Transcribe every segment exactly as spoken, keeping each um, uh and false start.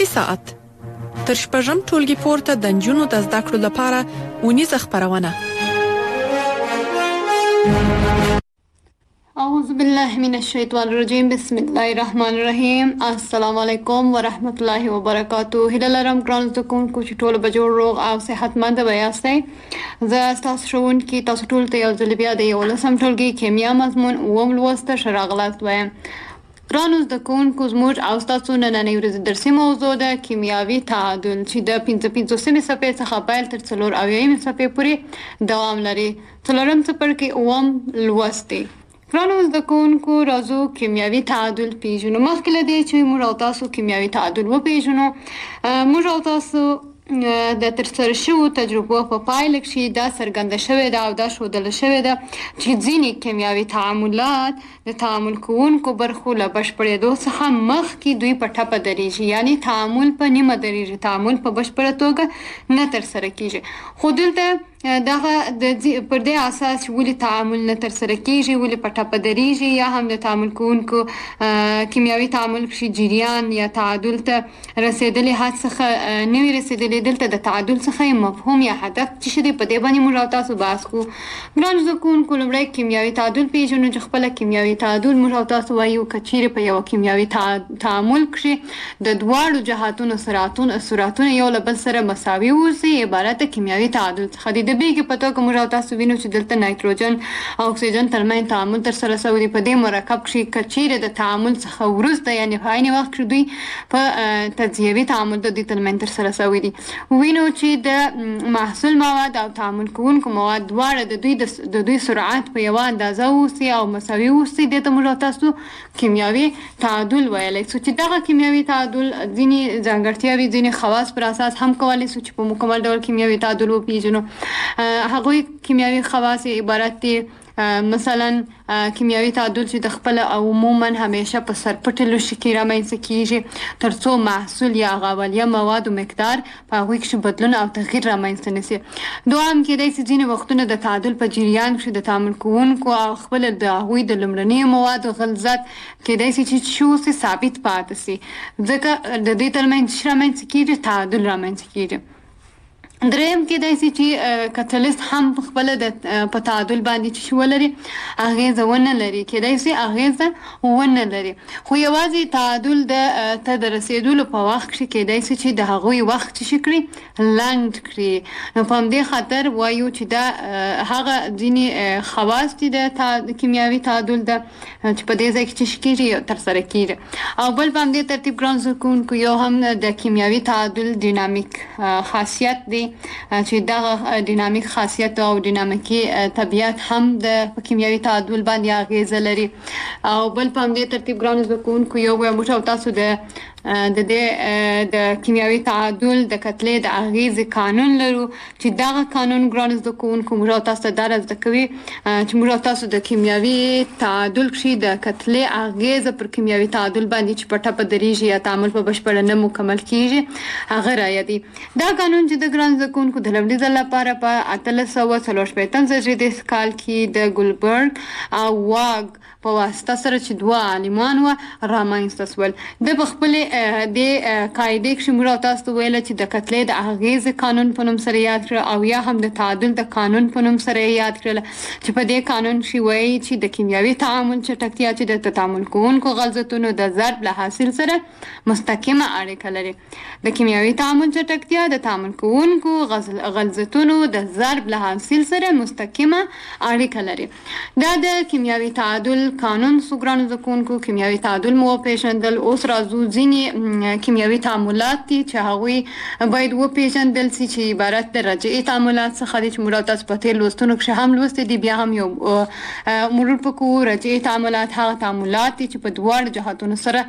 ساعت تر شپږم ټولګي پورته د نجونو د زده کړو لپاره ونیزه خپرونه. اعوذ بالله من الشیطان الرجیم. بسم الله الرحمن الرحیم. السلام علیکم ورحمت الله وبرکاتہ. هیله لرم ګران زده کوونکو چې ټول به جوړ روغ او صحتمند به یاستئ. زه ستاسو ښوونکې تاسو ټول ته یو ځل بیا د یولسم ټولګي کیمیا مضمون اووم لوست ته ښه راغلاست وایم. ګرانو زده کوونکو زموږ او ستاسو نننۍ ورځې درسي موضوع ده کیمیاوي تعادل چې د پنځه پنځوسمې صفحې څخه پیل تر څلور اویایمې صفحې پورې دوام لري. څلورم څپرکی اووم لوست دی. ګرانو زده کوونکو راځو کیمیاوي تعادل پیژنو. مخکې له دې چې موږ او تاسو کیمیاوي تعادل وپیژنو، موږ او تاسو د ترسره شویو تجربو په پایله کې دا څرګنده شوې ده او دا ښودله شوې ده چې ځینې کیمیاوي تعاملات د تعامل کوونکو برخو له بشپړېدو څخه مخکې دوی په ټپه درېږي، یعنې تعامل په نیمه درېږي، تعامل په بشپړه توګه نه ترسره کېږي. خو دلته دغه پر دې اساس ولې تعامل نه ترسره کېږي، ولې په ټپه درېږي، یا هم د تعامل کوونکو کیمیاوي تعامل کښې جریان یا تعادل ته رسېدلې حد څخه نه وي رسېدلې. دلته د تعادل څخه یې مفهوم یا هدف څه شی دی، په دې باندې موږ او تاسو بحث کوو. ګرانو زده کوونکو لومړی کیمیاوي تعادل پېژنو چې خپله کیمیاوي تعادل موږ او تاسو وایو که چیرې په یوه کیمیاوي تعامل کښې د دواړو جهاتونو سرعتونه یو له بل سره مساوي واوسي عبارت د کیمیاوي تعادل څخه دی. د بیلګې په توګه موږ او تاسو وینو چې دلته نایتروجن او اکسیجن ترمنځ تعامل ترسره شوی دی. په دې مرکب کښې که چیرې د تعامل څخه وروسته یعنې په عین وخت کښې دوی په تجزیوي تعامل د دوی ترمنځ ترسره شوی دی. وینو چې د محصول مواد او تعامل کوونکو مواد دواړه د دوی د دوی سرعت په یوه اندازه واوسي او مساوي واوسي. دې ته موږ او تاسو کیمیاوي تعادل ویلی سو چې دغه کیمیاوي تعادل ځینې ځانګړتیاوې ځینې خواص پر اساس هم کولی سو چې په مکمل ډول کیمیاوي تعادل وپېژنو. هغوی کیمیاوي خواص عبارت دي مثلا کیمیاوي تعادل چې د خپله او عموما همیشه په سرپټې لوښي کې رامنځته کېږي تر څو محصول یا هغه اولیه موادو مقدار په هغوی کښې بدلون او تغییر رامنځته نه سي. دوهم کېدی سي ځینې وختونه د تعادل په جریان کښې د تعامل کوونکو او خپله د هغوی د لومړنیو موادو غلظت کېدی سي چې څه اوسي ثابت پاتې سي، ځکه د دوی ترمنځ څه رامنځته کېږي، تعادل رامنځته کېږي. دریم کېدی سي چې کتلیست هم خپله د په تعادل باندې چې ولري اغېزه ونه لري، کېدی سي اغېزه ونه لري. خو یوازې تعادل د ته د رسېدلو په وخت کښې کېدی سي چې د هغوی وخت چې شي کړي لنډ کړي. نو په همدې خاطر وایو چې دا هغه ځینې خواص دي د کیمیاوي تعادل ده چې په دې ځای کې چې شي کېږي ترسره کېږي. او بل په همدې ترتیب ګران زده کوونکو یو هم د کیمیاوي تعادل ډینامیک خاصیت دی چې دغه ډینامیک خاصیت او ډینامیکي طبیعت هم د کیمیاوي تعادل باندې اغېزه لري. او بل په همدې ترتیب ګرانو زده کوونکو یو وایم موږ او تاسو د د دې د کیمیاوي تعادل د کتلې د اغېزې قانون لرو چې دغه قانون ګرانو زده کوونکو موږ او تاسو ته دا را زده کوي چې موږ او تاسو د کیمیاوي تعادل کښې د کتلې اغېزه پر کیمیاوي تعادل باندې چې په ټپه درېږي یا تعامل په بشپړه نه مکمل کېږي هغه رایادي. دا قانون چې د ګرانو زده کوونکو د لومړي ځل لپاره په اتلس سوه څلور شپېتم زېږدیز کال کې د ګولبرګ او واګ په واسطه سره چې دوه عالمان وه رامنځته شول. د په خپلې د قاعدې کښې موږ او تاسو ته ویله چې د کتلې د اغېزې قانون په نوم سره یاد کړه او یا هم د تعادل د قانون په نوم سره یې یاد کړله چې په دې قانون کښې وایي چې د کیمیاوي تعامل چټکتیا چې د تعامل کوونکو غلظتونو د ضرب له حاصل سره مستقیمه اړیکه لري. د کیمیاوي تعامل چټکتیا د تعامل کوونکو غلظتونو د ضرب له حاصل سره مستقیمه اړیکه لري. دا د کیمیاوي تعادل قانون سو ګرانو زده کوونکو. کیمیاوي تعادل مو وپېژندل. اوس راځو ځینې کیمیاوي تعاملات دي چې هغوی باید وپېژندل سي چې عبارت د رجعي تعاملات څخه دي چې موږ او تاسو په تېر لوستونو کښې هم لوستي دي. بیا هم یو مرور په کوو. رجعي تعاملات هغه تعاملات دي چې په دواړو جهاتونو سره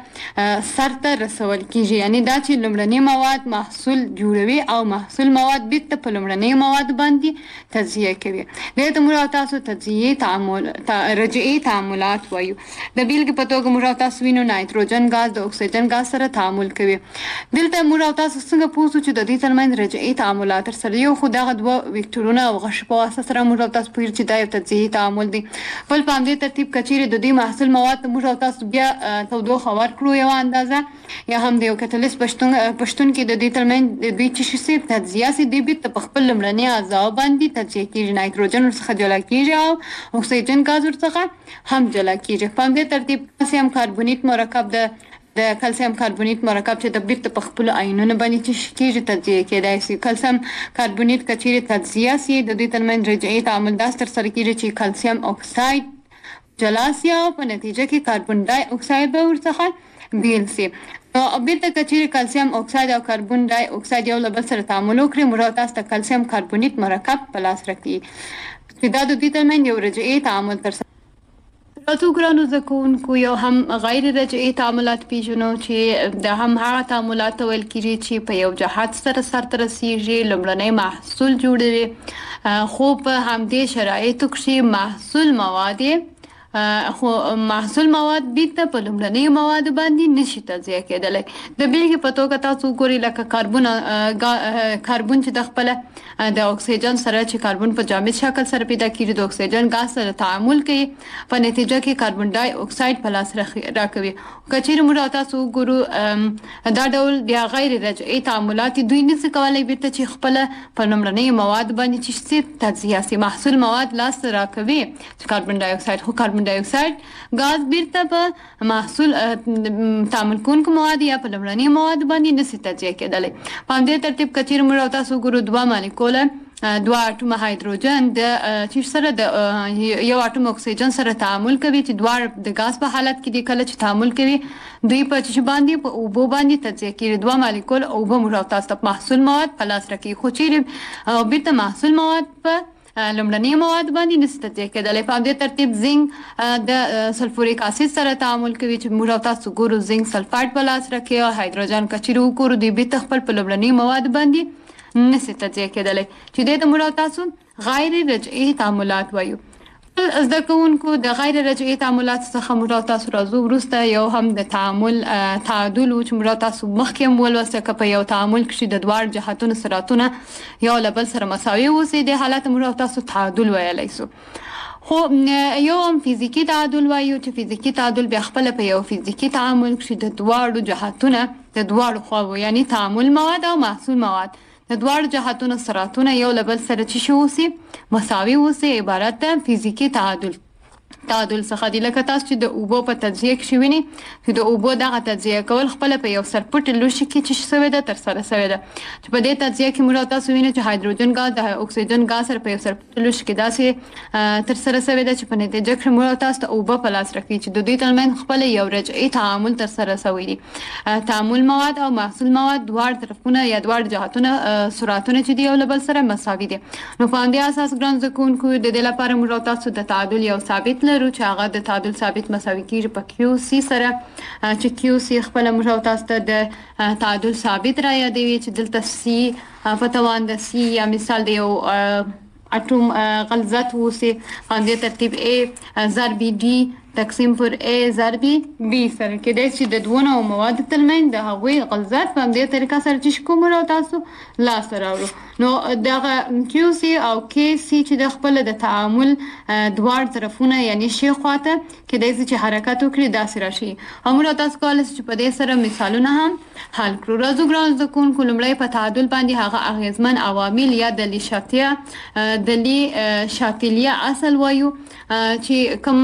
سرته رسول کېږي، یعنې دا چې لومړني مواد محصول جوړوي او محصول مواد بیرته په لومړنیو موادو باندې تجزیه کوي. دې ته موږ او تاسو تجزیې تعامل رجعي تعاملات وایو. د بیلګې په توګه موږ او تاسو وینو نایتروجن ګاز د اکسیجن ګاز سره سره تعامل کوي. دلته موږ او تاسو څنګه پوه شو چې د دې ترمنځ رجعي تعاملات ترسره یو خو دغه دوه وکتورونه او غش په واسطه سره موږ او تاسو پوهیږو چې دا یو تجزیهي تعامل دی. بل په همدې ترتیب که چیرې د دې محصول مواد ته موږ او تاسو بیا تودوخه ورکړو یوه اندازه یا هم د یو کتلیست پشتون کې د دې ترمنځ د دوی چې شي تجزیه سي دی بیرته په خپل لومړني اجزاو باندې تجزیه کېږي. نایتروجن ورڅخه جلا کېږي او اکسیجن ګاز ورڅخه هم جلا کېږي. په همدې ترتیب کلسیم کاربونیت مرکب د د کلسیم کاربونیت مرکب چې د بیرته په خپل آیونونو باندې چې کېږي تجزیه کېدای شي. کلسیم کاربونیت که چیرې تجزیه سي د دوی ترمنځ رجعي تعامل داسې ترسره کېږي چې کلسیم اکساید جلا سي او په نتیجه کې کاربن ډای اکساید به ورڅخه بیل سي. نو بیرته که چیرې کلسیم اکساید او کاربن ډای اکساید یو له بل سره تعامل وکړي موږ تاسو ته کلسیم کاربونیت مرکب په لاس راکړي چې دا د دوی ترمنځ یو رجعي تعامل ترسره. تاسو ګرانو زده کوونکو یو هم غیر رجعي تعاملات پیژنو چې د هم هغه تعاملات ویل کېږي چې په یو جهت سره سرته رسیږي لومړنی محصول جوړوي خو په همدې شرایطو کې محصول مواد خو محصول مواد بیرته په لومړنیو موادو باندې نشي تجزیه کېدلی. د بیلګې په توګه تاسو ګورئ لکه کاربن کاربن چې د خپله د اکسیجن سره چې کاربن په جامد شکل سره پیدا کېږي د اکسیجن ګاز سره تعامل کوي په نتیجه کې کاربن ډای اکساید په لاس راکوي. که چیرې موږ تاسو ګورو دا ډول بیا غیر رجعي تعاملات دوی نشي کولی بیرته چې خپله په لومړنیو مواد باندې چې تجزیه سي محصول مواد لاس راکوي چې کاربن ډای اکساید خو کاربن ډای اکساید ګاز بیرته په محصول تعامل کوونکو مواد یا په لومړنیو مواد باندې نشي تجزیه کېدلی. په همدې ترتیب که چیرې موږ تاسو ګورو دوه مالیکوله دوه اټومه هایدروجن د چې سره د یو اټوم اکسیجن سره تعامل کوي چې دوه د غاز په حالت کې دي کله چې تعامل کوي دوی په چې باندې په اوبو باندې تجزیه کېږي. دوه مالیکول اوبه موږ تاسو ته محصول مواد په لاس راکوي خو چیرې بیرته محصول مواد په لومړني مواد باندې نشي تجزیه کېدلی. په همدې ترتیب زنک د سلفوریک اسید سره تعامل کوي چې موږ تاسو ګورو زنک سلفایډ په لاس راکوي او هایدروجن که چیرې وګورو دوی بیرته خپل په لومړني مواد باندې نشي تجزیه کېدلی چې دې ته موږ تاسو غیر رجعي تعاملات وایو. زده کوونکو د غیر رجعي تعاملات څخه موږ تاسو راځو وروسته یو هم د تعامل تعادل و چې موږ تاسو مخکې هم ولوسته که په یو تعامل کې د دواړو جهتونو سرعتونه یو له بل سره مساوي اوسي دې حالت موږ تاسو تعادل ویلی سو. خو یو هم فزیکي تعادل وایو چې فزیکي تعادل بیا خپله په یو فزیکي تعامل کې د دواړو جهتونه د دواړو خواوو یعنی تعامل مواد او محصول مواد د دواړو جهتونو سرعتونه یو له بل سره چې شي اوسي مساوي اوسي عبارت ده فزیکي تعادل. تعادل څخه دی لکه تاسو چې د اوبو په تجزیه کې وینئ چې د اوبو دغه تجزیه کول خپله په یو سرپټ لوښي کې چې شوې ده ترسره شوې ده چې په دې تجزیه کې موږ تاسو وینئ چې هایدروجن ګاز د اکسیجن ګاز سره په یو سرپټ لوښي کې داسې ترسره شوې ده چې په نتیجه کې موږ تاسو ته اوبه په لاس راکوي چې د دوی ترمنځ خپله یو رجعي تعامل ترسره شوی دی. تعامل مواد او محصول مواد دواړه طرفونه یا دواړه جهتونه سرعتونه چې دي یو له بل سره مساوي دي. نو په همدې اساس ګران زده کوونکو د دې لپاره موږ تاسو د تعادل یو ثابت لرو چې هغه د تعادل ثابت مساوي کېږي په کیو سی سره چې کیو سی خپله موږ تاسو ته د تعادل ثابت را یادوي چې دلته سی په توان د سی یا مثال د یو اټوم غلظت اوسي په همدې ترتیب A ضرب ډي تقسیم پر A ضرب B سره کېدای شي د دوو نوعو موادو ترمنځ د هغوی غلظت په همدې طریقه سره چې کوم موږ تاسو لاسته راوړو. نو دغه کیو سی او کې سی چې د خپله د تعامل دواړه طرفونه یعنی ښي خواته کېدای شي چې حرکت وکړي داسې راشي او موږ تاسو کولی شو چې په دې سره مثالونه هم حل کړو. راځو ګرانو زده کوونکو لومړی په تعادل باندې هغه اغیزمن عوامل یا دلي شاتیه دلي شاتلیه اصل وایو چې کوم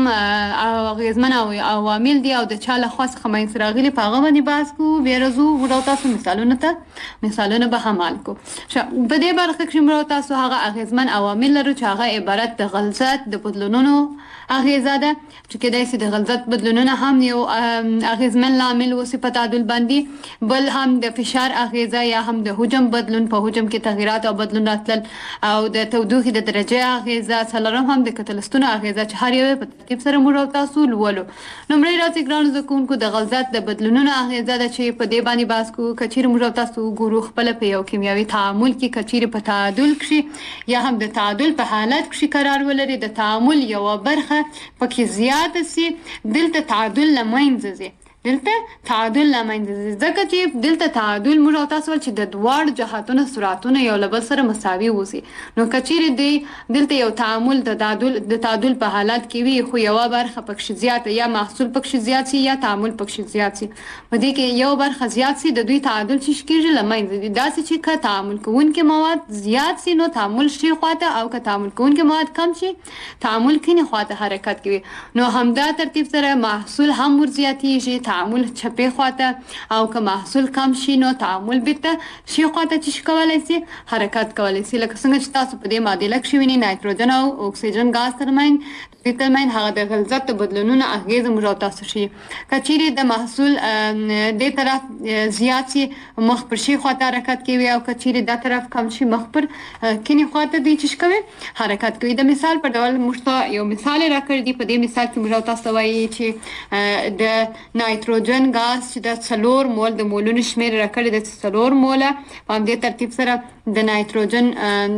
اغیزمن عوامل دي او د چا لخوا څخه منځته راغلي په هغه باندې بحث کوو. بیا راځو موږ تاسو مثالونه ته مثالونه به هم حل کوو. په دې برخه کې موږ تاسو هغه اغیزمن عوامل لرو چې هغه عبارت د غلظت د بدلونونو اغیزه ده چې کېدای شي د غلظت بدلونونه هم یو اغیزمن لامل اوسي په تعادل باندې بل هم د فشار اغیزه یا هم د حجم بدلون په حجم کې تغیرات او بدلون راتلل او د تودوخې د درجې اغیزه څلورم هم د کتلستونو اغیزه چې هر یو په ترتیب سره موږ تاسو لولو. لومړی راځي ګرانو زده کوونکو د غلظت د بدلونونو اغیزه ده چې په دې باندې بحث کوو. که چیرې موږ تاسو وګورو خپله په یو کیمیاوي تعامل کې که چیرې په تعادل کښې یا هم د تعادل په حالت کښې قرار ولري د تعامل یوه برخه پکې زیاته سي دلته تعادل له منځه ځي دلته تعادل لامنځه ځکه چې دلته تعادل موږ او تاسو چې د دواړو جهاتونو سرعتونه یو له بل سره مساوي وسی نو کچیر دی دلته یو تعامل د تعادل د تعادل په حالت کې وي خو یو برخه پکې زیات یا محصول پکې زیات سي یا تعامل پکې زیات سي په دې کې یو برخه زیات سي د دوی تعادل چې کېږي لمنځه دي داسې چې که تعامل کوونکي مواد زیات سي نو تعامل شي خواته او که تعامل کوونکي مواد کم شي تعامل کینی خواته حرکت کوي نو همدا ترتیب سره محصول هم ور زیاتیږي تعامل چپې خواته او که محصول کم شي نو تعامل بیرته شي خواته چې کولای سي حرکت کولای سي لکه څنګه چې تاسو په دې معادله کې وینئ نایتروجن او اکسیجن غاز ترمنځ د ترمنځ هغه د غلظت بدلونونه اغیز موږ تاسو شي کچيري د محصول د طرف زیات سي مخ پر شي خواته حرکت کوي او کچيري د طرف کم شي مخ پر کینی خواته دی چې کوي حرکت کوي د مثال په ډول موږ یو مثال راکړی دی په دې مثال کې موږ تاسو وایي چې د نایتروجن غاز چې د څلور مول د مولونو شمیر راکړی د څلور موله په دې ترتیب سره د نایتروجن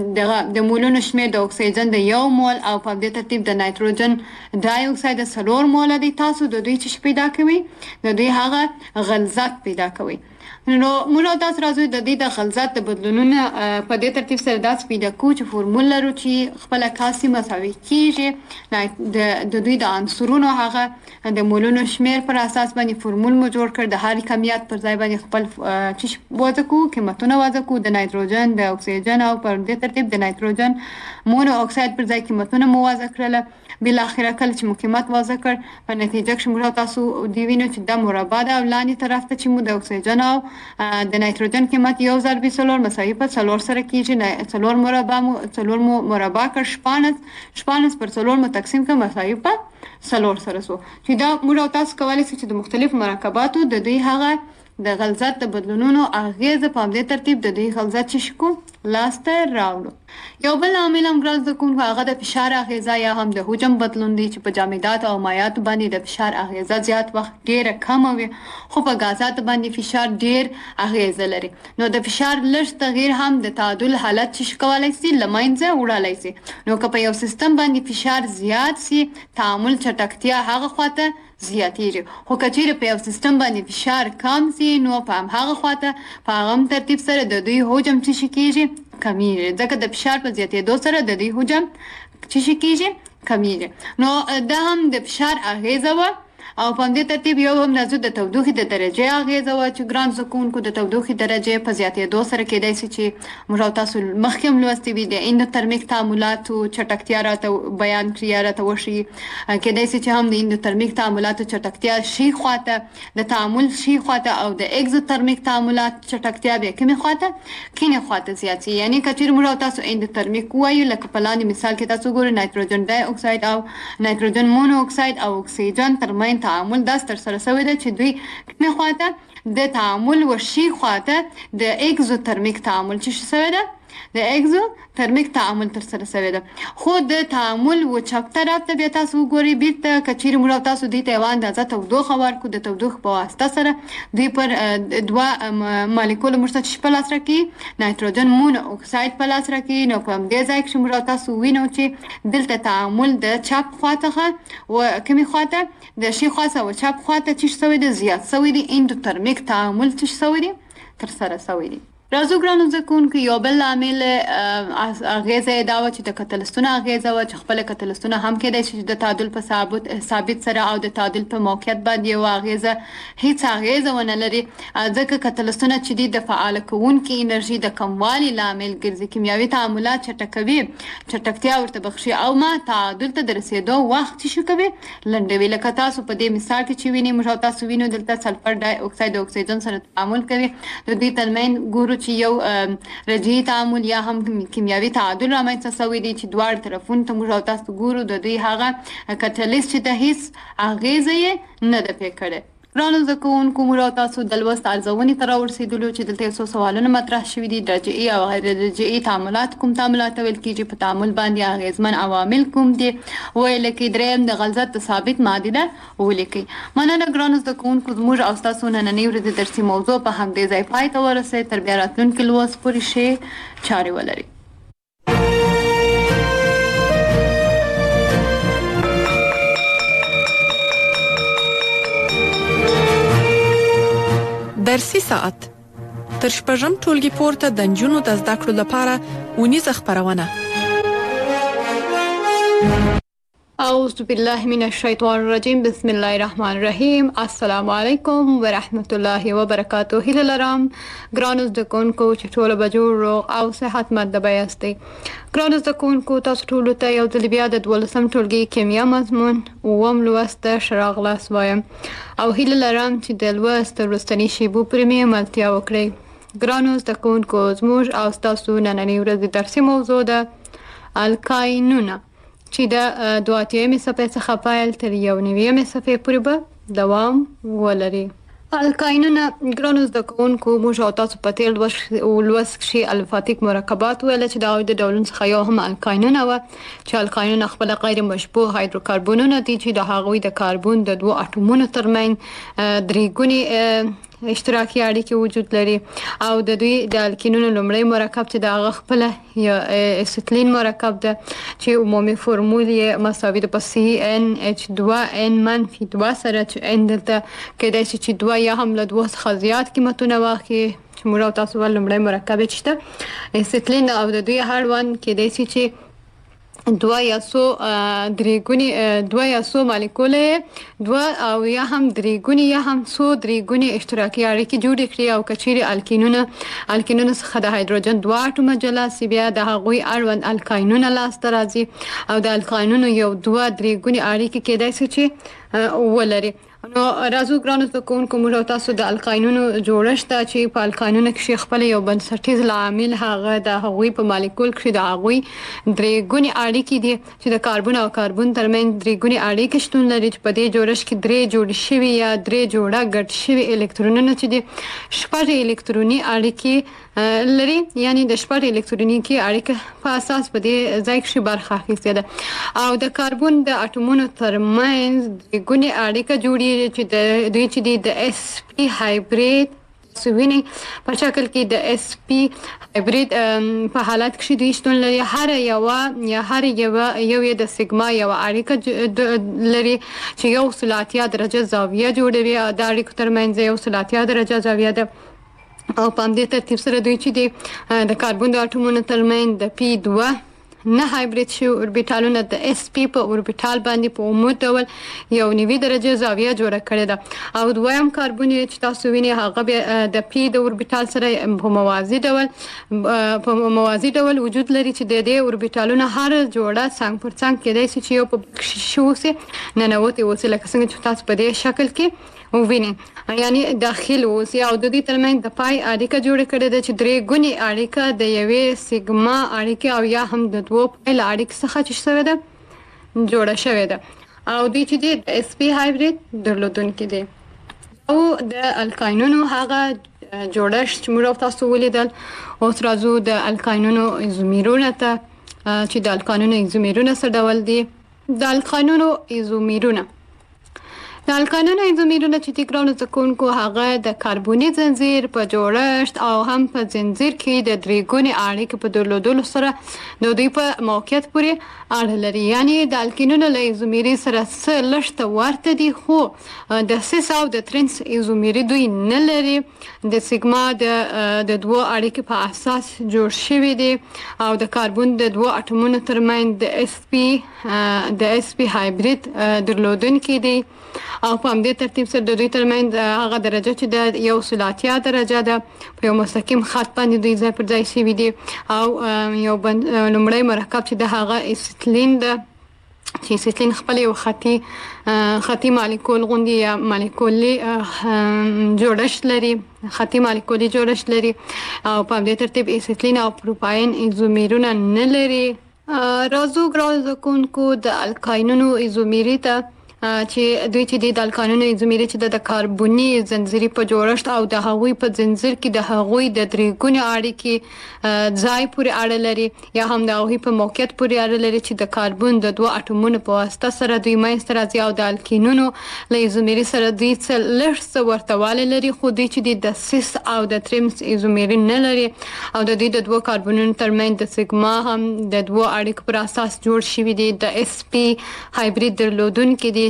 د مولونو شمیر د اکسیجن د یو مول او په دې ترتیب د نایتروجن ډای اکساید د څلور موله دي تاسو د دوی چې پیدا کوي د دوی هغه غلظت پیدا کوي نو موږ تاسو راځو د دې د غلظت د بدلونونو په دې ترتیب سره داس پیدا کو چې فورمول لرو چې خپل کاسي مساوي کیږي د د دوی د عنصرونو هغه د مولونو شمیر پر اساس باندې فورمول مو جوړ کړ د هر کمیت پر ځای باندې خپل چې وځو کو قیمتونه وځو کو د نایتروجن د اکسیجن او پر دې ترتیب د نایتروجن مونو اکساید پر ځای قیمتونه مو وځو کړل بل اخره کله چې مقیمت وځو کړ په نتیجه کې موږ تاسو دی وینو چې د مربع د لاندې طرف ته چې مو د اکسیجن او د نایتروجن قیمت یو ضرب څلور مساوي په څلور سره کیږي څلور مربع مو څلور مو مربع کړ شپانس شپانس پر څلور مو تقسیم کړ مساوي په څلور سره سو چې دا موږ تاسو کولای شئ چې د مختلف مرکباتو د دوی هغه د غلظت د بدلونونو اغیز په دې ترتیب د دې غلظت چې شکو لاسته راوړو یو بل عامل هم ګرځ د کوم هغه د فشار اغیزه یا هم د حجم بدلون دي چې په جامدات او مایعات باندې د فشار اغیزه زیات وخت ډیره کم وي خو په غازات باندې فشار ډیر اغیزه لري نو د فشار لږ تغییر هم د تعادل حالت چې کولای شي لمنځه وړلای شي نو که په یو سیستم باندې فشار زیات سي تعامل چټکتیا هغه خواته زیاتیږي خو کچېره په یو سیستم باندې فشار کم سي نو په هغه خواته په هغه ترتیب سره د دوی حجم چې کیږي کمیږي ځکه د فشار په زیاتېدو سره د دوی حجم چې کیږي کمیږي نو دا هم د فشار اغیزه و او په دې ترتیب یو هم نازو د تودوخې د درجه اغیزه و چې ګران زکونکو د تودوخې درجه په زیاتېدو سره کېدای شي چې موږ تاسو مخکې لوستي وي د اندوترمیک تعاملاتو چټکتیا راته بیان کړی راته وشي کېدای شي چې هم د اندوترمیک تعاملاتو چټکتیا شي خواته د تعامل شي خواته او د اگزوترمیک تعاملات چټکتیا به کومه خواته کینه خواته زیات شي یعنی کچیر موږ تاسو اندوترمیک وایو لکه په لاندې مثال کې تاسو ګورئ نایتروجن ډای اکساید او نایتروجن مونو اکساید او اکسیجن ترمنځ تعامل داس تر سره شوی دی چې دوی کومه خواته د تعامل ورشي خواته د اگزوترمیک تعامل چې شوی دی د اگزو ترمیک تعامل تر سره شوی دی خو د تعامل و چپ طرف ته بیا تاسو ګورئ بیرته کچیر موږ تاسو دې ته اندازه تودوخه ورکو د تودوخه په واسطه سره دوی پر دوه مالیکول مرتبط په لاس راکې نایتروجن مونو اکساید په لاس راکې نو په دې ځای کې موږ تاسو وینو چې دلته تعامل د چپ خواته او کومي خواته د شي خاصه او چپ خواته چې شوی دی زیات شوی دی اندوترمیک تعامل چې شوی دی تر سره شوی دی راځو ګرانو زکونکو یو بل عامل اغیزه دا و چې د کتلستونه اغیزه و چې خپل کتلستونه هم کېدای شي د تعادل په ثابت ثابت سره او د تعادل په موقعیت باندې یو اغیزه هیڅ اغیزه ونه لري ځکه کتلستونه چې د فعال کوونکې انرژي د کموالي لامل ګرځي کیمیاوي تعاملات چټکوي چټکتیا ورته بخشي او ما تعادل ته د رسیدو وخت شي کوي لنډوي لکه تاسو په دې مثال کې چې وینئ موږ تاسو وینو دلته سلفر ډای اکساید او اکسیجن سره تعامل کوي د دوی ترمنځ ګورو چې یو رجعي تعامل یا هم کیمیاوي تعادل رامنځته شوی دی چې دواړه طرفونو ته موږ تاسو ګورو د دوی هغه کټلیست چې د هیڅ اغیزه یې نه ده پرې کړې ګرانو زده کوونکو موږ تاسو د لوست ارزونې ته راورسېدلو چې دلته څو سوالونه مطرح شوي دي رجعي او غیر رجعي تعاملات کوم تعاملات ویل کېږي په تعامل باندې اغیزمن عوامل کوم دي ویل کې دریم د غلظت ثابت معادله ولیکئ مننه ګرانو زده کوونکو موږ او تاسو نننۍ ورځ د درسي موضوع په همدې ځای پای ته ورسېد تر بیا راتلونکي لوست پورې ښې چارې ولرئ درسي ساعت تر شپږم ټولګي پورته د نجونو د زده کړو لپاره ونیزه خبرونه. اعوذ بالله من الشیطان الرجیم. بسم الله الرحمن الرحیم. السلام علیکم ورحمت الله وبرکاته. هیله لرم ګرانو زده کوونکو چې ټول به جوړ روغ او صحتمند یاستئ. ګرانو زده کوونکو تاسو ټول ته یو ځل بیا د دولسم ټولګي کیمیا مضمون اووم لوست ښه راغلاست وایم او هیله لرم چې د لوست وروستنۍ شیبو پرې مې ملتیا وکړئ. ګرانو زده کوونکو زموږ او ستاسو نننۍ ورځې درسي موضوع ده الکاینونه چې د دوه اتیایم صفحې څخه پیل تر یو نویم صفحې پورې به دوام ولري. الکاینونه ګرانو زده کوونکو موږ او تاسو په تیر لوست کښې الفاتیک مرکبات ویل چې د هغوی د ډولونو څخه یو هم الکاینونه وه چې الکاینونه خپله غیر مشبوع هایدروکاربنونه دي چې د هغوی د کاربن د دوو اټومونو ترمنځ درې ګونې اشتراکي اړیکې وجود لري او د دوی د الکینونو لومړی مرکب چې د هغه خپله یا اسیتلین مرکب ده چې عمومي فورمول یې مساوي ده په سی ان اچ دوه ان منفي دوه سره چې ان دلته کېدای شي چې دوه یا هم له دوه څخه زیات قیمتونه واخلي چې موږ او تاسو ول لومړی مرکب یې شته اسیتلین او د دوی اړوند کېدای شي چې دوه یا څو درې ګونې دوه یا څو مالیکولې دوه او یا هم درې ګونې یا هم څو درې ګونې اشتراکي اړیکې جوړې کړي او که چیرې الکینونه الکینونو څخه د هایدروجن دوه اټومه جلا سي بیا د هغوی اړوند الکاینونه لاسته راځي او د الکاینونو یو دوه درې ګونې اړیکې کېدای شي چې ولري. نو راځو ګرانو زده کوونکو موږ او تاسو د الکاینونو جوړښت ته چې په الکاینونو کښې خپل یو بنسټیز لامل هغه د هغوی په مالیکول کښې د هغوی درې ګونې اړیکې دي چې د کاربن او کاربن ترمنځ درې ګونې اړیکې شتون لري چې په دې جوړښت کې درې جوړې شوي یا درې جوړه ګډ شوي الکترونونه چې دي شپږ الکتروني اړیکې لري یعنی د شپږ الکترونیکي اړیکې په اساس په دې ځای کښې برخه اخیستې ده او د کاربن د اټومونو ترمنځ درې ګونې اړیکه جوړیږي چې د دوی چې دي د اس پی هایبرید سوینې په شکل کې د اس پی هایبرید په حالت کې دوی شتون لري. هر یو یا هر یو یو د سیګما یو اړیکه لري چې یو سل اتیا درجه زاویه جوړوي د اړیکو ترمنځ یو سل اتیا درجه زاویه ده او په همدې ترتیب سره دوی چې دي د کاربن د اټومونو ترمنځ د پی دوه نه هایبرید شوي اوربیټالونه د اس پی په اوربیټال باندې په عمود ډول یو نوي درجه زاویه جوړه کړې ده او دویم کاربن چې تاسو وینئ هغه بیا د پی د اوربیټال سره په موازي ډول په موازي ډول وجود لري چې د دې اوربیټالونو هر جوړه څنګ پر څنګ کېدای شي چې یو په شو سي ننوتې اوسي لکه څنګه چې تاسو په دې شکل کې ووینئ یعنی داخل اوسي او د دې ترمنځ د پای اړیکه جوړه کړې ده چې درې ګونې اړیکه د یوې سیګما اړیکې او یا هم د دوو پایله اړیکې څخه چې شوې ده جوړه شوې ده او دوی چې دي د اس پی هایبرید درلودونکي دي. او د الکاینونو هغه جوړښت چې موږ تاسو ولیدل اوس راځو د الکاینونو ایزومیرونه ته چې د الکاینونو ایزومیرونه څه ډول دي. د الکاینونو ایزومیرونه د الکاینونو ایزومیرونه چې ګرانو زده کوونکو هغه د کاربوني زنځیر په جوړښت او هم په زنځیر کې د درې ګونې اړیکې په درلودلو سره د دوی په موقعیت پورې اړه لري یعنی د الکینونو له ایزومیري سره څه لږ ته ورته دي خو د سیس او د ترنس ایزومیري دوی نه لري. د سیګما د دوو اړیکې په اساس جوړ شوي دي او د کاربن د دوو اټومونو ترمنځ د اس پی د اس پی هایبرید درلودونکي دي او په همدې ترتیب سره د دوی ترمنځ هغه درجه چې د یو سل اتیا درجه ده په یو مستقیم خط باندې دوی ځای پر ځای شوي دي او یو لومړی مرکب چې د هغه اسیتلین ده چې اسیتلین خپل یو خطي خطي مالیکول غوندي یا مالیکولي جوړښت لري خطي مالیکولي جوړښت لري او په همدې ترتیب اسیتلین او پروپاین ایزومیرونه نه لري. راځو ګرانو زده کوونکو د الکاینونو ایزومیري ته چې دوی چې د الکانونو ایزومیري چې د کاربوني زنځیري په جوړښت او د هغوی په زنځیر کې د هغوی د درې ګونې اړیکې ځای پورې اړه لري یا هم د هغوی په موقعیت پورې اړه لري چې د کاربن د دوه اټومونو په واسطه سره دوی منځته راځي او د الکینونو له ایزومیري سره دوی څه لږ څه ورتهوالی لري خو دوی چې د سیس او د ترمس ایزومیري نه لري او د دوی د دوه کاربنونو ترمنځ د سیګما هم د دوه اړیکو پر اساس جوړ شوي دي. د اس پی هایبرید درلودونکي دي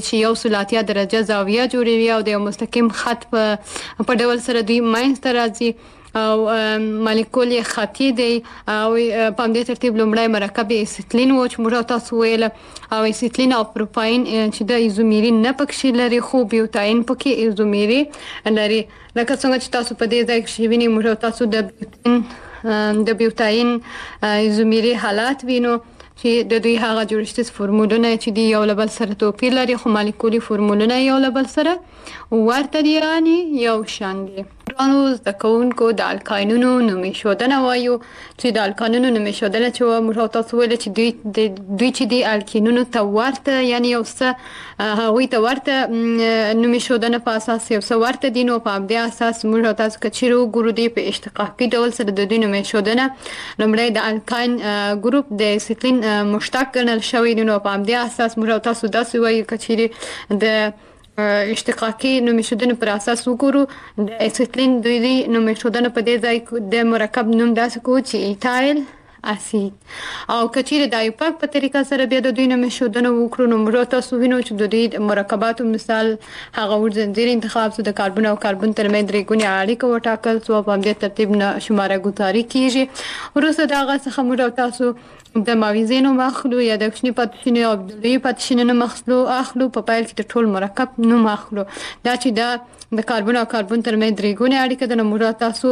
چې یو سل اتیا درجه زاویه جوړوي او د یو مستقیم خط په په ډول سره دوی منځ ته راځي او مالیکول یې خطي دی او په همدې ترتیب لومړی مرکب اسیتلین و چې موږ تاسو ویل او اسیتلین او پروپاین چې د ایزومیري نه پکې لري خو بیوتاین پکې ایزومیري لري لکه څنګه چې تاسو په دې ځای کې وینئ موږ تاسو د بیوتاین د بیوتاین ایزومیري حالات وینو چې د دوی هغه جوړښتیز فورمولونه چې دی یو له بل سره توپیر لري خو مالیکولي فورمولونه یو له بل سره ورته دي یعنی یو شان دي. ګرانو زده کوونکو د القاینونو نوم ایښودنه وایو چې د القاینونو نوم ایښودنه چې موږ تاسو ویل چې دوی دوی چې دی الکینونو ته ورته یعنی یو څه هغوی ته ورته نوم ایښودنه په اساس یو څه ورته دي نو په همدې اساس موږ تاسو که چیرې وګورو دی په اشتقاقي ډول سره د دوی نوم ایښودنه لومړی د القاین ګروپ د اسیتلین مشتق ګڼل شوی دی نو په همدې اساس موږ تاسو داسې وایو که چیرې د اشتقاقي نوم ایښودنې پر اساس وګورو د اسیتلین دوی دی نوم ایښودنه په دې ځای د مرکب نوم داسې کوو چې ایتایل اسید او که چیرې د ایوپاک په طریقه سره بیا د دوی نوم ایښودنه وکړو نو موږ تاسو وینو چې د دوی مرکباتو مثال هغه اوږد زنځیر انتخاب سو د کاربن او کاربن ترمنځ درې ګونې اړیکه وټاکل سو په همدې ترتیب نه شماره ګذاري کیږي وروسته د هغه څخه موږ تاسو د ماویزې نوم اخلو یا د کوچني پاتې او د لویې پاتې نوم اخلو اخلو په پایل کې د ټول مرکب نوم اخلو دا چې دا د کاربن او کاربن ترمنځ درې ګونې اړیکه ده نو موږ تاسو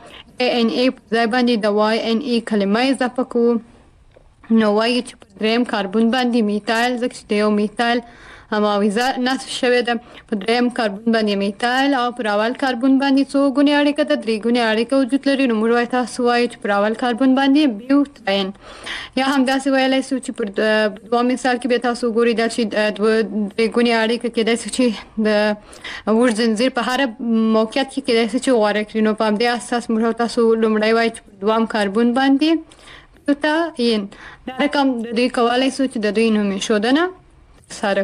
د ای ان ای په ځای باندې د واي ان ای کلمه اضافه کوو نو وایي چې په دریم کاربن باندې میتایل ځکه چې د یو میتایل ماویزه نصب شوې ده په دریم کاربن باندې میتایل او پر اول کاربن باندې څو ګونې اړیکه ده درې ګونې اړیکه وجود لري نو موږ تاسو وایو چې پر اول کاربن باندې بیوتاین یا هم داسې ویلای شو چې پر دوه مثال کې به تاسو ګورئ دا چې درې ګونې اړیکه کېدای شي چې د اوږد زنځیر په هر موقعیت کې کېدای شي چې غوره کړي نو په همدې اساس موږ تاسو لومړی وایو چې پر دویم کاربن باندې بیوتاین دا رقم د دوی کولی شو چې د دوی نوم ایښودنه سره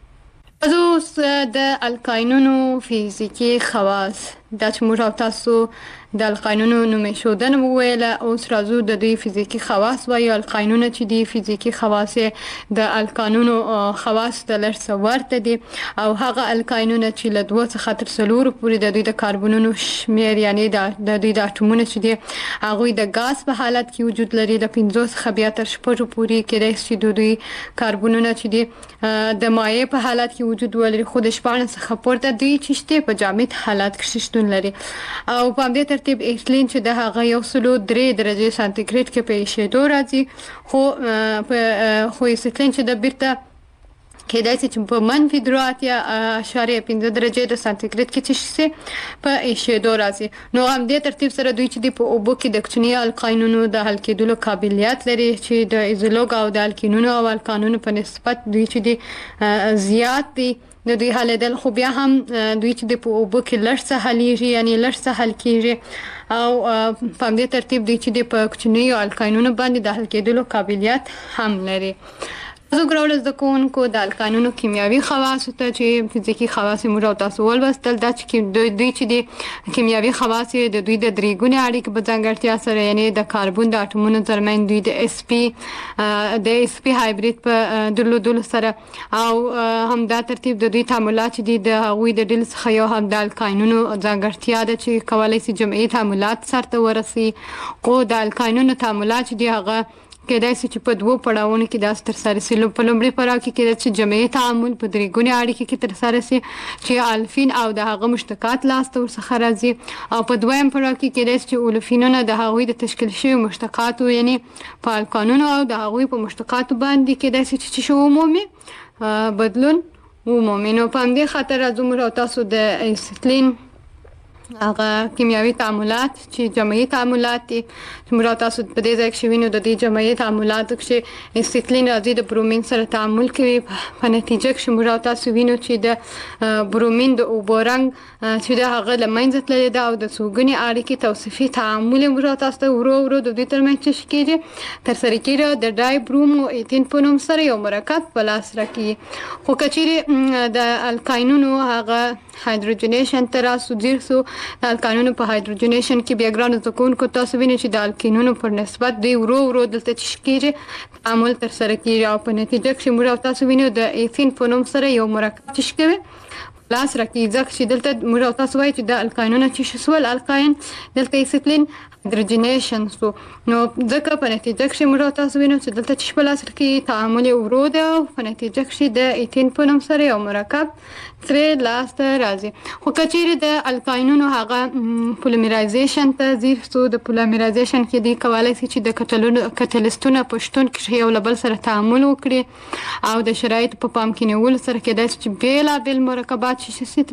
کړو اوس د القاینونو فیزیکي خواص دا چې موږ تاسو د القاینونو نوم ایښودنه وویله اوس راځو د دوی فیزیکي خواص وایو القاینونه چې دي فیزیکي خواص د القانونو خواص ته لږ څه ورته دي او هغه القاینونه چې له دوه څخه تر څلورو پورې د دوی د کاربنونو شمیر یعنی د دوی د اټومونه چې دي هغوی د ګاز په حالت کې وجود لري له پنځو څخه بیا تر شپږو پورې کېدای شي د دوی کاربنونه چې دي د مایع په حالت کې وجود ولري خو د شپاړس څخه پورته دوی چې شته په جامد حالت کې شتون لري او په همدې ترتیب ایتلین چې د هغه یو سلو درې درجې سانتیګریډ کې په ایښېدو راځي خو په خو ایتلین چې د بیرته کېدای شي چې په منفي درې اتیا اعشاریه پنځه درجې د سانتیګریډ کې چې شي په ایښېدو راځي نو همدې ترتیب سره دوی چې په اوبو کې د کوچني القاینونو د حل کېدلو قابلیت لري چې د ایزولوګ او د الکینونو او القانونو په نسبت دوی چې دي زیات دي د دوی حلیدل خو بیا هم دوی چې په اوبو کې لږ څه حلیږي یعنی لږ څه حل کېږي او په همدې ترتیب دوی چې په کوچنیو القاینونو باندې د حل کېدلو قابلیت هم لري زه ګرانو زده کوونکو د القاینونو کیمیاوي خواصو ته چې فزیکي خواص موږ او تاسو ولوستل دا چې دوی دوی چې دي کیمیاوي خواص د دوی د درې ګونې اړیکې په ځانګړتیا سره یعنی د کاربن د اټومونو ترمنځ دوی د اس پی د اس پی هایبرید په درلودلو سره او همدا ترتیب د دوی تعاملات چې دي د هغوی د ډلې څخه یو هم د القاینونو ځانګړتیا ده چې کولی شي جمعي تعاملات سرته ورسي خو د القاینونو تعاملات چې دي هغه کېدای شي چې په دوو پړاوونو کې داسې ترسره شي په لومړي پړاو کې کېدای شي جمعي تعامل په درې ګونې اړیکې کې ترسره شي چې الفین او د هغه مشتقات لاسته ورڅخه راځي او په دویم پړاو کې کېدای شي چې اولفینونه د هغوی د تشکیل شوي مشتقاتو یعنی په القانونو او د هغوی په مشتقاتو باندې کېدای شي چې شي عمومي بدلون ومومي نو په همدې خاطر راځو موږ او تاسو د ایتلین هغه کیمیاوي تعاملات چې جمعي تعاملات دي چې موږ تاسو په دې ځای کې وینو د دې جمعي تعاملاتو کې ایتلین راځي د برومین سره تعامل کوي په نتیجه کې موږ تاسو وینو چې د برومین د اوبو رنګ چې د هغه له منځه تللی ده او د څو ګونې اړیکې توصیفي تعامل موږ تاسو ته ورو ورو د دوی ترمنځ څه کېږي ترسره کېږي د ډای برومو ایتین په نوم سره یو مرکب په لاس راکېږي خو که چیرې د القاینونو هغه هایدروجنیشن ته راسو ځیر سو د القاینونو په هایدروجنیشن کې بیا ګرانو زده کوونکو تاسو وینئ چې د الکینونو پر نسبت دوی ورو ورو دلته چش کېږي تعامل ترسره کېږي او په نتیجه کې موږ او تاسو وینو د ایثین په نوم سره یو مرکب چش کوي لاس راکې ځکه چې دلته موږ او تاسو وایو چې د القاینونو چې سوال القاین دلته ایسیتلین هایدروجنیشن سو نو ځکه په نتیجه کې موږ او تاسو وینو چې دلته چې په لاس راکې تعامل ورو دی او په نتیجه کې د ایثین په نوم سره یو مرکب ترې لاس ته راځي خو کچېرې د القاینونو هغه پولیمرایزیشن ته ځي سو د پولیمرایزیشن کې دی کولای شي چې د کتلونو کتلستونه په شتون کې یو له بل سره تعامل وکړي او د شرایطو په پام کې نیولو سره کېدای شي چې بېلابېل مرکبات چې شي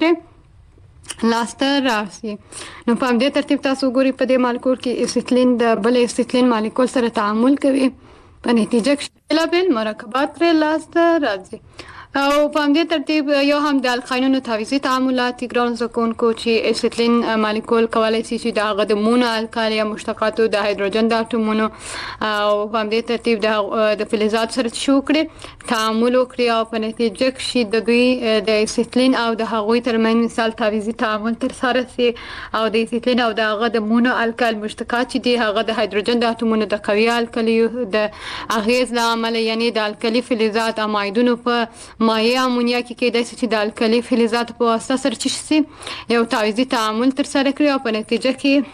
ترې لاسته راسي نو په همدې ترتیب تاسو ګورئ په دې مالیکول کې ایسیتلین د بل ایسیتلین مالیکول سره تعامل کوي په نتیجه کې بېلابېل مرکبات ترې لاسته راځي او په همدې ترتیب یو هم د القاینونو تعویضي تعاملات ګرانو زده کوونکو چې ایسیتلین مالیکول کولی شي چې د هغه د مونو القال یا مشتقاتو د هایدروجن د اټومونو او په همدې ترتیب د د فلزاتو سره څه وکړي تعامل وکړي او په نتیجه کې د دوی د ایسیتلین او د هغوی ترمنځ مثال تعویضي تعامل ترسره شي او د ایسیتلین او د هغه د مونو القال مشتقات چې دي هغه د هایدروجن د اټومونو د قوي القلیو د اغیز له امله یعنی د القلي فلزات امایدونو په مایع امونیا کې کېدای شي چې د القلي فلزاتو په واسطه سره څه شي یو تعویضي تعامل ترسره کړي او په نتیجه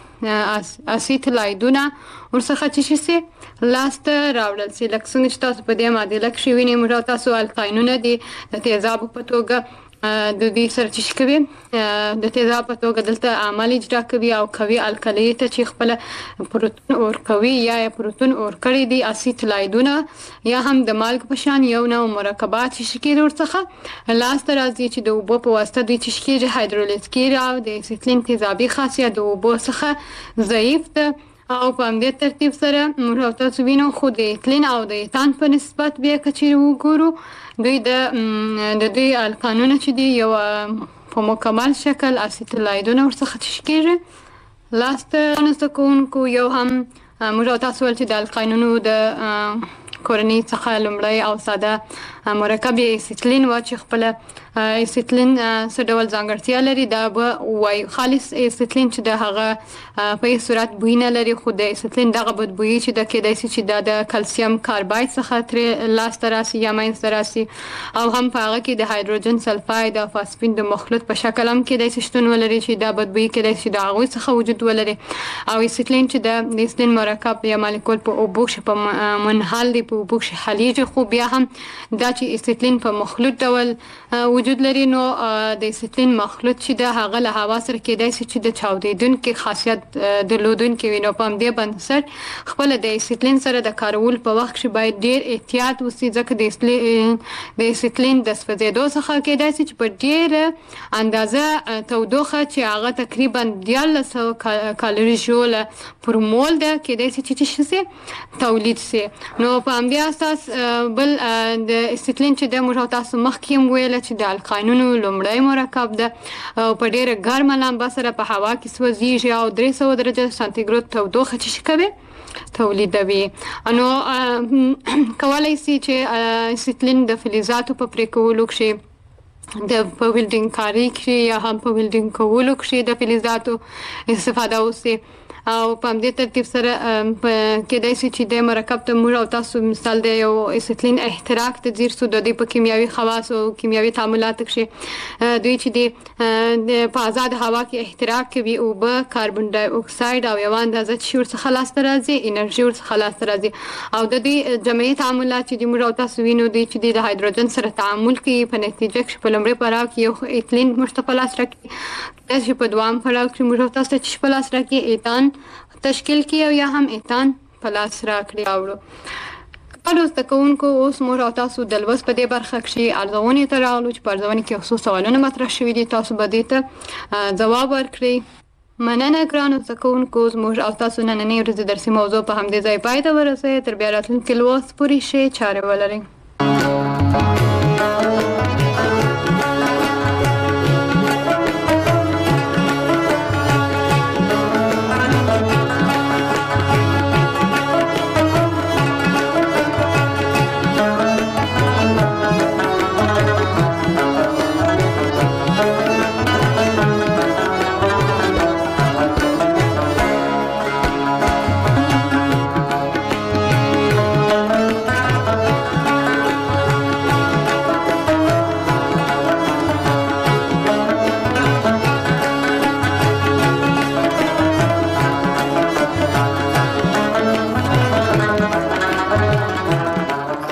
کې اسیتلایدونه ورڅخه څه شي لاسته راوړل شي لکه څنګه چې تاسو په دې معادله کې وینئ موږ تاسو القاینونه دي د تیزابو په توګه د دې سره چې کوي د تیزاب په توګه دلته عمل اجرا کوي او کوي الکلی ته چې خپل پروتون اور کوي یا پروتون اور کړی دي اسیتلایدونه یا هم د مالګ په شان یو نوع مرکبات چې شکل ورڅخه لاسته راځي چې د اوبو په واسطه دوی چې شکل هایدرولیز کیږي او د ایسیتلین تیزابي خاصیت د اوبو څخه ضعیف ده او په همدې ترتیب سره موږ تاسو وینو خو د ایتلین او د ایتان په نسبت بیا کچېرې وګورو دوی د د دوی القانونه چې دي یو په مکمل شکل اسیتلایدونه ورڅخه څه کېږي لاسته زده کوونکو یو هم موږ تاسو ول چې د القانونو د کورنۍ څخه لومړی او ساده مرکب ایسیتلین و چې خپل ایسیتلین څه ډول ځانګړتیا لري دا به وایو خالص ایسیتلین چې د هغه په هیڅ صورت بوی نه لري خو د ایسیتلین دغه بدبویي چې د کېدای شي چې دا د کلسیم کارباید څخه ترې لاسته راسي یا منځته راسي او هم په هغه کې د هایدروجن سلفاید او فاسفین د مخلوط په شکل هم کېدای شي شتون ولري چې دا بدبویي کېدای شي د هغوی څخه وجود ولري او ایسیتلین چې د ایسیتلین مرکب یا مالیکول په اوبو کښې په منحل دی په اوبو کښې حلیږي خو بیا هم دا چې ایسیتلین په مخلوط ډول وجود لري نو د ایسیتلین مخلوط چې د هغه له هوا سره کېدای شي چې د چاودیدونکي خاصیت درلودونکي وي نو په همدې بنسټ خپله د ایسیتلین سره د کارولو په وخت کې باید ډېر احتیاط وشي ځکه د ایسیتلین د سوځېدو څخه کېدای شي چې په ډېره اندازه تودوخه چې هغه تقریبا دیارلس سوه کالوري ژوله پر مول ده کېدای شي چې څه شي تولید شي نو په همدې اساس بل د ایسیتلین چې د موږ تاسو مخکې هم ویله چې د القاینونو لومړی مرکب ده او په ډېره ګرمه لمبه سره په هوا کې سوځېږي او درې سوه درجه سانتیګراد تودوخه چې کوي تولیدوي نو کولی شي چې ایسیتلین د فلزاتو په پرې کولو کښې د په ویلډینګ کاري کښې یا هم په ویلډینګ کولو کښې د فلزاتو استفاده وشي او په همدې ترتیب سره کېدای شي چې د مرکب ته موږ او تاسو مثال د یو ایسیتلین احتراق ته ځیر سو د دوی په کیمیاوي خواص او کیمیاوي تعاملاتو کښې دوی چې د په آزاد هوا کې احتراق کوي اوبه کاربن ډای اکساید او یوه اندازه چې ورڅخه لاسته راځي انرژي ورڅخه لاسته راځي او د دوی جمعي تعاملات چې موږ او تاسو وینو دوی چې د هایدروجن سره تعامل کوي په نتیجه کښې په لومړي پړاو کې یو ایتلین موږ ته په لاس راکړي کېدای شي په دوام پړاو کښې موږ او تاسو ته چې په لاس راکړي ایتان تشکیل کی او یا هم ایتان په لاس راکړي راوړو کله زده کوونکو اوس موږ او تاسو د لوست په دې برخه کښې ارزونې ته راغلو چې په ارزونې کې څو سوالونه مطرح شوي دي تاسو به دې ته ځواب ورکړئ مننه ګرانو زده کوونکو زموږ او تاسو نننۍ ورځې درسي موضوع په همدې ځای پای ته ورسوئ تر بیا راتلونکي لوست پورې ښې چارې ولرئ